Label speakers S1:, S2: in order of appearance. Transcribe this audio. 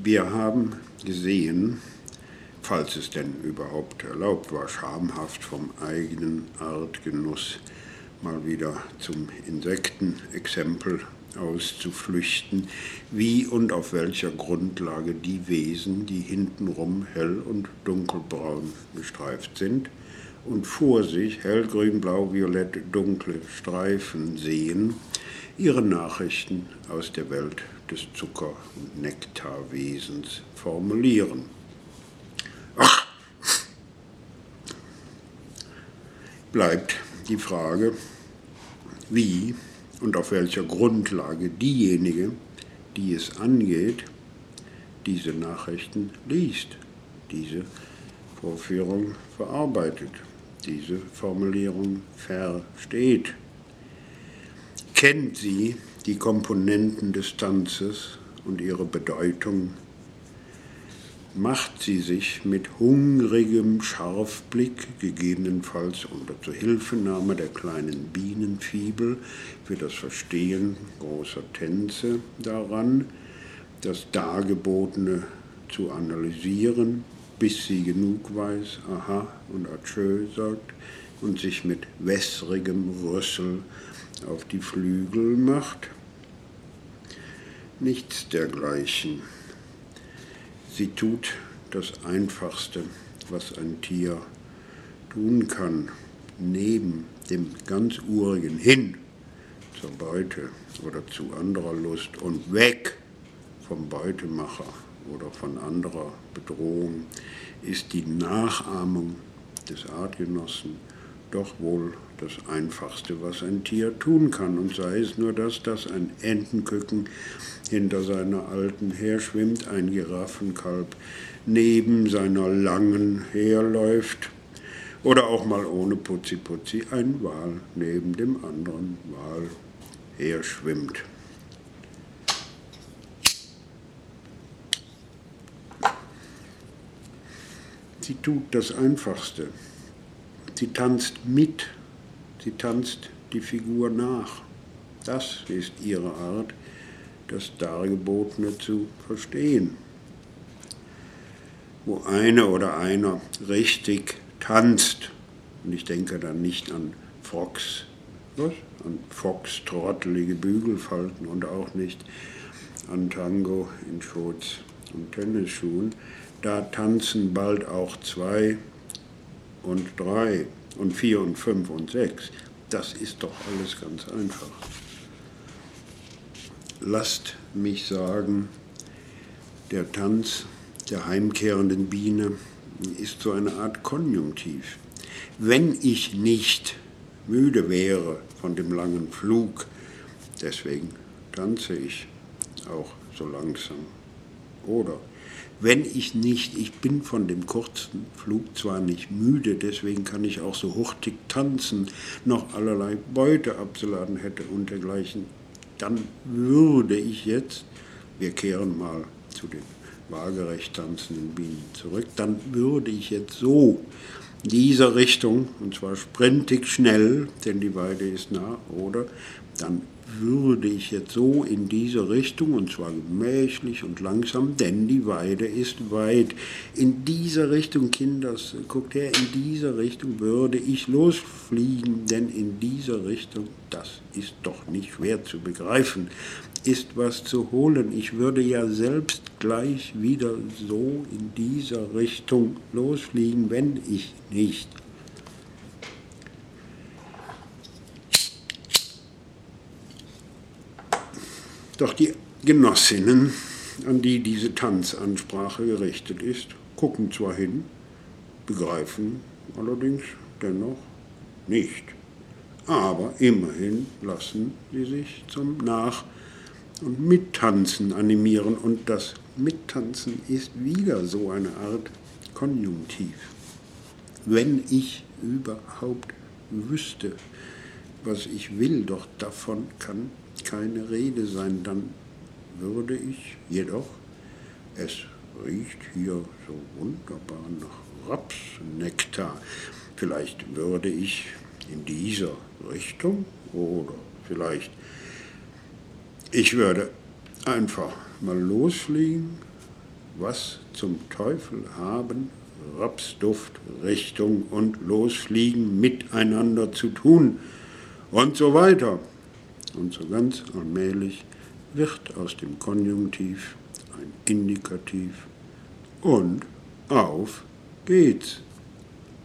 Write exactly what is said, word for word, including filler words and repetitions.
S1: Wir haben gesehen, falls es denn überhaupt erlaubt war, schamhaft vom eigenen Artgenuss mal wieder zum Insektenexempel auszuflüchten, wie und auf welcher Grundlage die Wesen, die hintenrum hell- und dunkelbraun gestreift sind und vor sich hellgrün, blau, violett, dunkle Streifen sehen, ihre Nachrichten aus der Welt des Zucker- und Nektarwesens formulieren. Ach, bleibt die Frage, wie und auf welcher Grundlage diejenige, die es angeht, diese Nachrichten liest, diese Vorführung verarbeitet, diese Formulierung versteht. Kennt sie die Komponenten des Tanzes und ihre Bedeutung? Macht sie sich mit hungrigem Scharfblick, gegebenenfalls unter Zuhilfenahme der kleinen Bienenfibel, für das Verstehen großer Tänze daran, das Dargebotene zu analysieren, bis sie genug weiß, aha und adieu sagt und sich mit wässrigem Rüssel auf die Flügel macht? Nichts dergleichen. Sie tut das Einfachste, was ein Tier tun kann, neben dem ganz urigen Hin zur Beute oder zu anderer Lust und weg vom Beutemacher oder von anderer Bedrohung, ist die Nachahmung des Artgenossen doch wohl das Einfachste, was ein Tier tun kann. Und sei es nur das, dass ein Entenküken hinter seiner Alten herschwimmt, ein Giraffenkalb neben seiner Langen herläuft oder auch mal ohne Putzi-Putzi ein Wal neben dem anderen Wal herschwimmt. Sie tut das Einfachste. Sie tanzt mit, sie tanzt die Figur nach. Das ist ihre Art, das Dargebotene zu verstehen. Wo eine oder einer richtig tanzt, und ich denke dann nicht an Fox, was? An Fox-trottelige Bügelfalten und auch nicht an Tango in Shorts und Tennisschuhen, da tanzen bald auch zwei und drei und vier und fünf und sechs. Das ist doch alles ganz einfach. Lasst mich sagen, der Tanz der heimkehrenden Biene ist so eine Art Konjunktiv. Wenn ich nicht müde wäre von dem langen Flug, deswegen tanze ich auch so langsam. Oder wenn ich nicht, ich bin von dem kurzen Flug zwar nicht müde, deswegen kann ich auch so hurtig tanzen, noch allerlei Beute abzuladen hätte und dergleichen, dann würde ich jetzt, wir kehren mal zu den waagerecht tanzenden Bienen zurück, dann würde ich jetzt so in dieser Richtung, und zwar sprintig schnell, denn die Weide ist nah, oder dann würde ich jetzt so in diese Richtung, und zwar gemächlich und langsam, denn die Weide ist weit. In dieser Richtung, Kinders, guckt her, in dieser Richtung würde ich losfliegen, denn in dieser Richtung, das ist doch nicht schwer zu begreifen, ist was zu holen. Ich würde ja selbst gleich wieder so in dieser Richtung losfliegen, wenn ich nicht Doch die Genossinnen, an die diese Tanzansprache gerichtet ist, gucken zwar hin, begreifen allerdings dennoch nicht. Aber immerhin lassen sie sich zum Nach- und Mittanzen animieren. Und das Mittanzen ist wieder so eine Art Konjunktiv. Wenn ich überhaupt wüsste, was ich will, doch davon kann keine Rede sein, dann würde ich jedoch, es riecht hier so wunderbar nach Rapsnektar, vielleicht würde ich in dieser Richtung oder vielleicht, ich würde einfach mal losfliegen, Was zum Teufel haben Rapsduft, Richtung und Losfliegen miteinander zu tun? Und so weiter. Und so ganz allmählich wird aus dem Konjunktiv ein Indikativ und auf geht's.